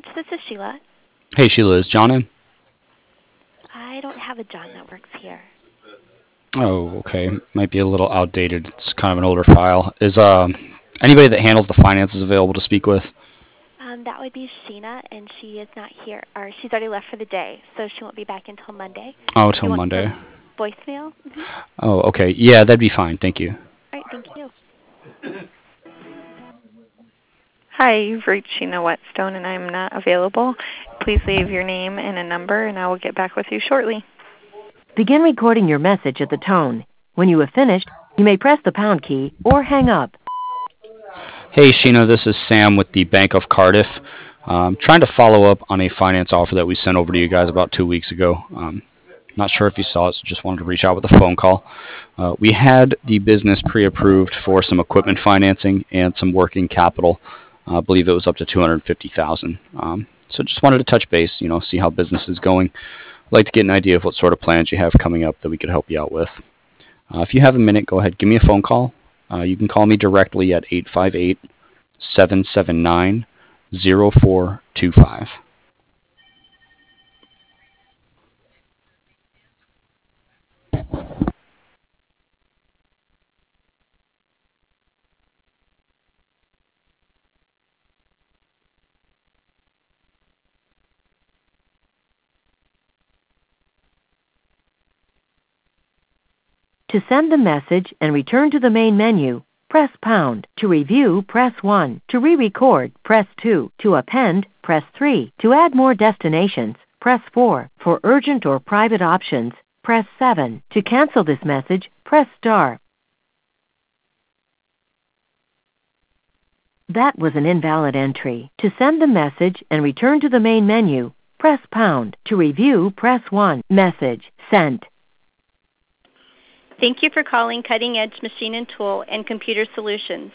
Edge. This is Sheila. Hey, Sheila, is John in? I don't have a John that works here. Oh, okay. Might be a little outdated. It's kind of an older file. Is anybody that handles the finances available to speak with? That would be Sheena, and she is not here. Or she's already left for the day, so she won't be back until Monday. Oh, Do you till want Monday. some voicemail? Oh, okay. Yeah, that'd be fine. Thank you. All right, thank you. Hi, you've reached Sheena Whetstone, and I'm not available. Please leave your name and a number, and I will get back with you shortly. Begin recording your message at the tone. When you have finished, you may press the pound key or hang up. Hey, Sheena, this is Sam with the Bank of Cardiff. Trying to follow up on a finance offer that we sent over to you guys about 2 weeks ago. Not sure if you saw it, so just wanted to reach out with a phone call. We had the business pre-approved for some equipment financing and some working capital. I believe it was up to $250,000. So just wanted to touch base, see how business is going. I'd like to get an idea of what sort of plans you have coming up that we could help you out with. If you have a minute, go ahead, give me a phone call. You can call me directly at 858-779-0425. To send the message and return to the main menu, press pound. To review, press 1. To re-record, press 2. To append, press 3. To add more destinations, press 4. For urgent or private options, press 7. To cancel this message, press star. That was an invalid entry. To send the message and return to the main menu, press pound. To review, press 1. Message sent. Thank you for calling Cutting Edge Machine and Tool and Computer Solutions.